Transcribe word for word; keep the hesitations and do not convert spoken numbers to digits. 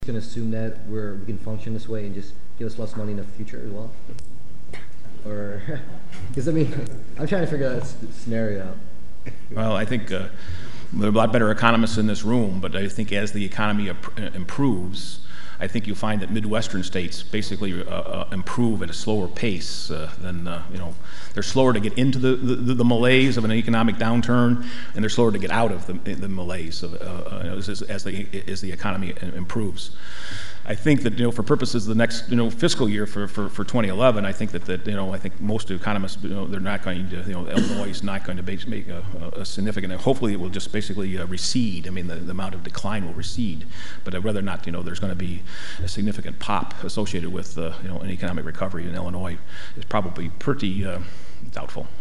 Going to assume that we're we can function this way and just give us less money in the future as well, or because I mean I'm trying to figure out that scenario out. Well, I think uh, there are a lot better economists in this room, but I think as the economy improves, I think you'll find that Midwestern states basically uh, uh, improve at a slower pace uh, than, uh, you know, they're slower to get into the, the, the malaise of an economic downturn, and they're slower to get out of the, the malaise of, uh, uh, as, as, the, as the economy improves. I think that, you know, for purposes of the next, you know, fiscal year for, for, for twenty eleven, I think that, that, you know, I think most economists, you know, they're not going to, you know, Illinois is not going to base, make a, a significant, hopefully it will just basically uh, recede. I mean, the, the amount of decline will recede, but uh, whether or not, you know, there's going to be a significant pop associated with, uh, you know, an economic recovery in Illinois is probably pretty uh, doubtful.